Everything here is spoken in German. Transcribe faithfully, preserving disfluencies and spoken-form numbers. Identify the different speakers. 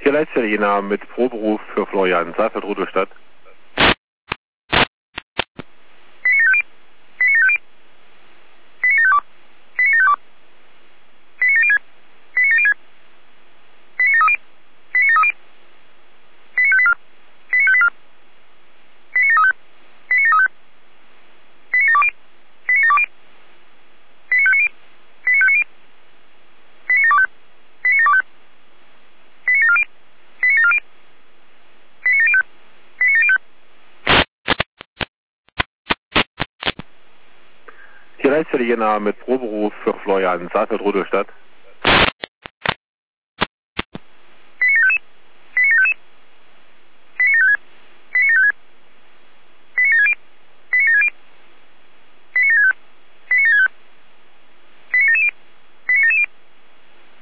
Speaker 1: Hier Leitstelle Jena mit Proberuf für Florian, Saalfeld, Rudolstadt. Hier Leitstelle Jena mit Proberuf für Florian, Saalfeld, Rudolstadt.